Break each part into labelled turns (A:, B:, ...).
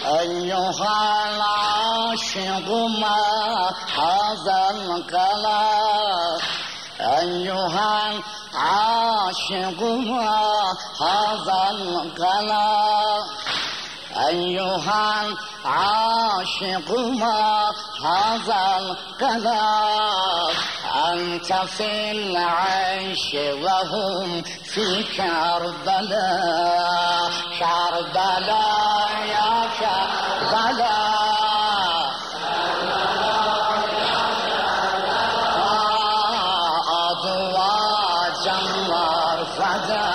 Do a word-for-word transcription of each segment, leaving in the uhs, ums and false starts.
A: أيها العاشق ما هذا القلق أيها العاشق ما هذا القلق أيها العاشق ما هذا القلق أنت في العيش وهم في كربلاء كربلاء يا كربلاء أضواء جمر فدا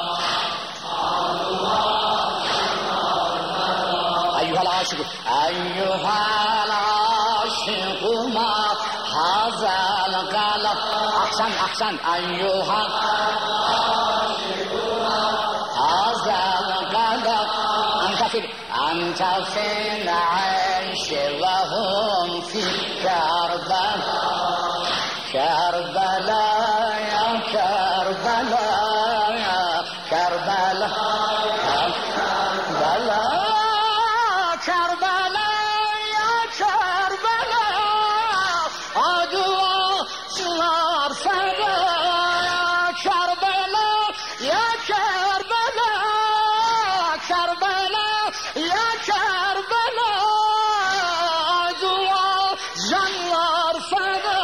A: أيها العاشق أيها العاشق ما هذا القلق أحسن أحسن أيها العاشق هذا القلق أنت في أنت في العيش وهم في كربلاء كربلاء يا كربلاء يا كربلاء كربلاء كربلاء يا كربلاء أدوى صار فدا يا كربلاء يا كربلاء كربلاء يا كربلاء أدوى زنار فدا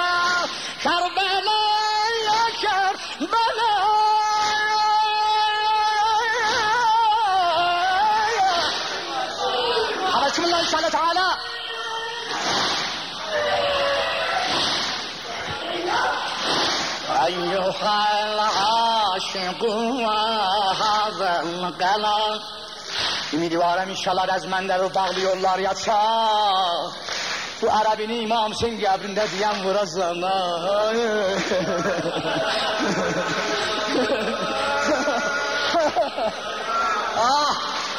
A: كربلاء يا كربلاء بسم الله إن شاء الله تعالى أيها العاشق وهذا القلق امیدوارم انشالله از من در رو باقی yollar yatsa bu Arabini İmam Hüseyin qəbrində deyən vurasın ah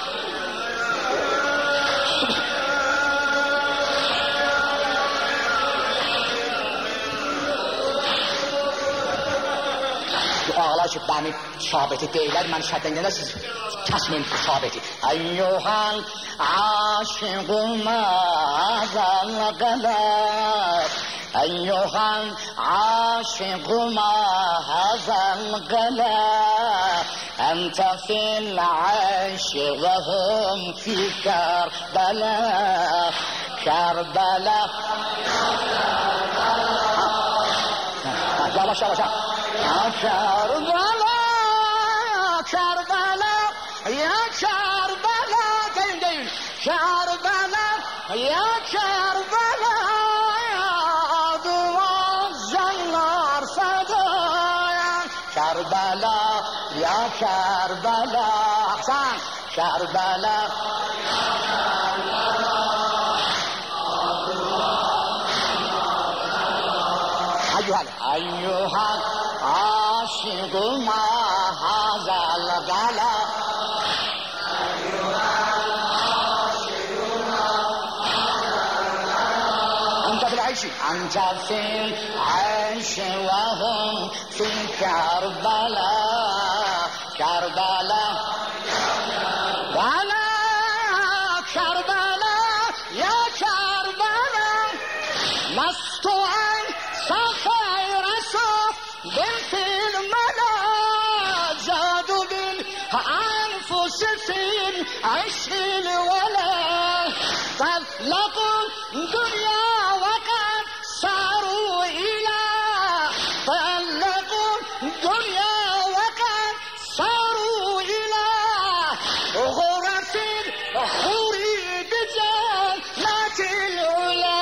A: ağlar ki bəni sabiti deyilər mən şəddəndə siz kəsməyin sabiti əyyuhal aşiquma hazal qalaq əyyuhal aşiquma hazal qalaq əntə fil ayşi və hum fi Kərbala Kərbala yavaş yavaş Kerbela, Kerbela, ya Kerbela, deyin deyin. Kerbela, ya Kerbela, adıma zanlar fedaya. Kerbela, ya Kerbela, sen Kerbela, ya Kerbela, adıma zanlar fedaya. Ayyuhal عاشق ما هذا القلق أيها العاشق ما هذا القلق أنت في العيش أنت في العيش وهم في كربلاء كربلاء وأنا كربلاء يا كربلاء لست عن صخير صف بنت الملا زادوا بالأنفس في عيش الولا طلقوا الدنيا وقد صاروا إلى طلقوا الدنيا وقد صاروا إلى غرف الحور بجنات العلا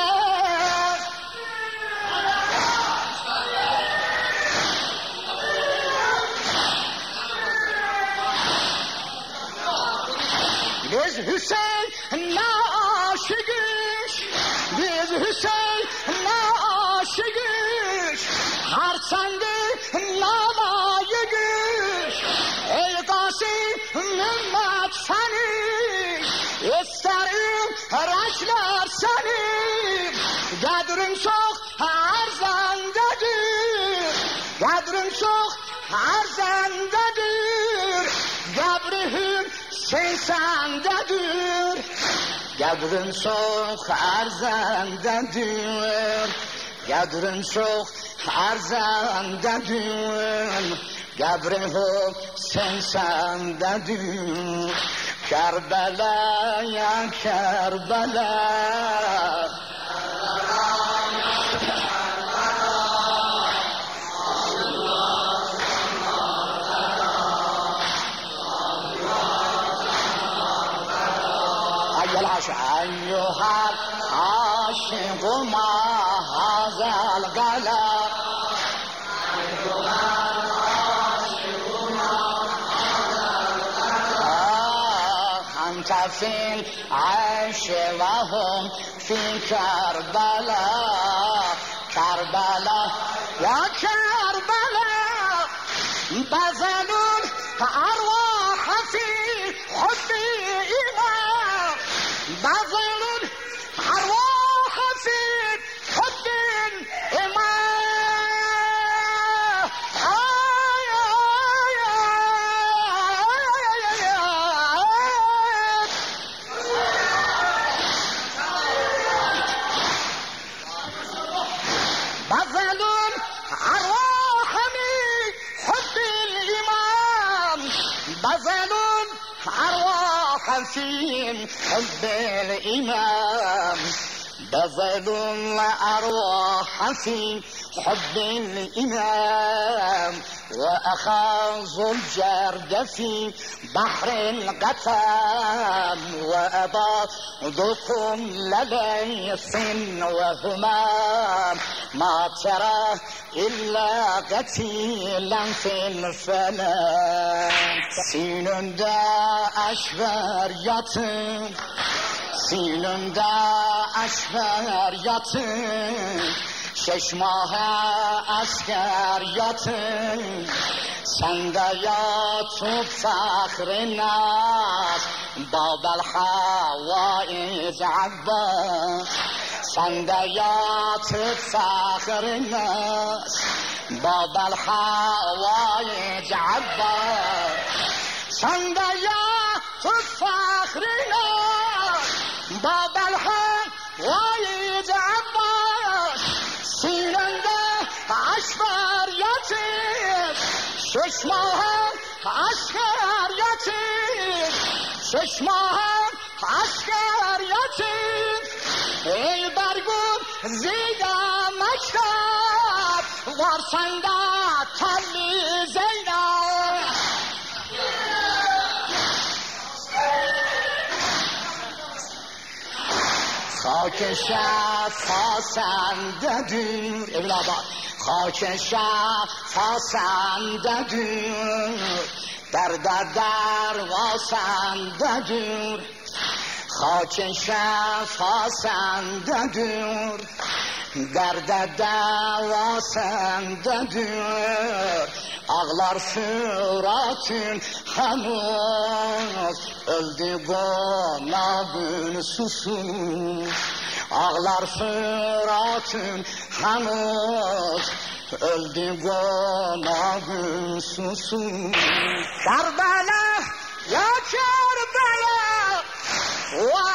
A: Biz Hüseyin aşıkız, biz Hüseyin aşıkız, harçandı nalayıkız, ey Qasim ümmet seni, isterim raşlar seni, kadrin çok arzandadır, kadrin çok arzandadır, kabrihim sensiz sendedir, Gedrin çok erzendedir, Gedrin çok erzendedir, Gedrin Hüseyin sendedir. Kerbela ya Kerbela, أيها العاشق ما هذا الغلا أنت في العيش وهم في كربلاء كربلاء يا كربلاء بذلوا أرواح في حب إيمان بذلوا أرواح في حب إيمان بذلوا أرواح من حب الإمام بذلوا أرواح في حب الإمام بذلوا الأرواح في حب الإمام وأخذوا الجرد في بحر القتام وأبادوا لليث وهمام ما ترى إلا قتيلا في الفلام سينوندا أشبر ياتın Sinunda aşklar yatın, Şeşmaha asker yatın, Sen de yatıp fahrınaz, Babel havaiz Abbas. Sen de yatıp fahrınaz, Babel havaiz Abbas. Sen de yatıp fahrınaz, Babel havaiz Abbas. Sinende aşklar yatır, Şeşmaha asker yatır, Şeşmaha asker yatır. Ey Bergur zida meşkat, Var sende telli Zeynep. خاک شفا sendedir evladım, خاک شفا sendedir, derde derva sendedir, خاک شفا sendedir, derde derva sendedir. Ağlar Fırat'ın henüz, öldü konağın susuz. Ağlar Fırat'ın henüz, öldü konağın susuz. Kerbela ya Kerbela,